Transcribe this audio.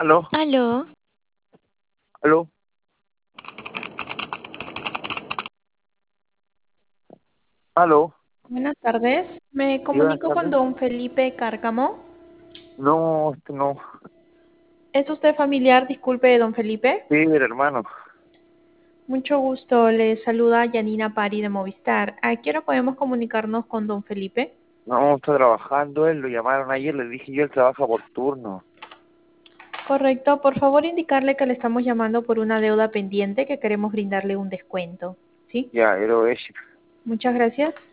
Aló, Aló, aló, aló. buenas tardes. Me Sí, buenas comunico con tardes. don Felipe Cárcamo. No, no. ¿Es usted familiar, disculpe, de don Felipe? Sí, mira, hermano. Mucho gusto, le saluda Yanina Pari de Movistar. ¿A qué hora podemos comunicarnos con don Felipe? No, está trabajando él. Lo llamaron ayer. Le dije yo, él trabaja por turno. Correcto, por favor indicarle que le estamos llamando por una deuda pendiente que queremos brindarle un descuento. ¿Sí? Ya, pero es. Muchas gracias.